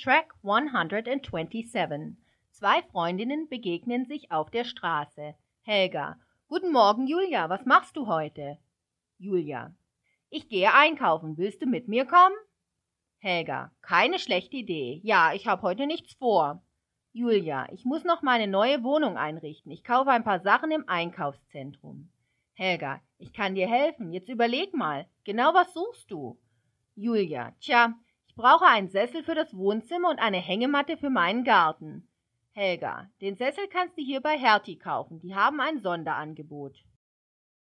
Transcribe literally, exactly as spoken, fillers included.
Track hundertsiebenundzwanzig. Zwei Freundinnen begegnen sich auf der Straße. Helga: Guten Morgen, Julia. Was machst du heute? Julia: Ich gehe einkaufen. Willst du mit mir kommen? Helga: Keine schlechte Idee. Ja, ich habe heute nichts vor. Julia: Ich muss noch meine neue Wohnung einrichten. Ich kaufe ein paar Sachen im Einkaufszentrum. Helga: Ich kann dir helfen. Jetzt überleg mal. Genau was suchst du? Julia: Tja, ich brauche einen Sessel für das Wohnzimmer und eine Hängematte für meinen Garten. Helga: Den Sessel kannst du hier bei Hertie kaufen. Die haben ein Sonderangebot.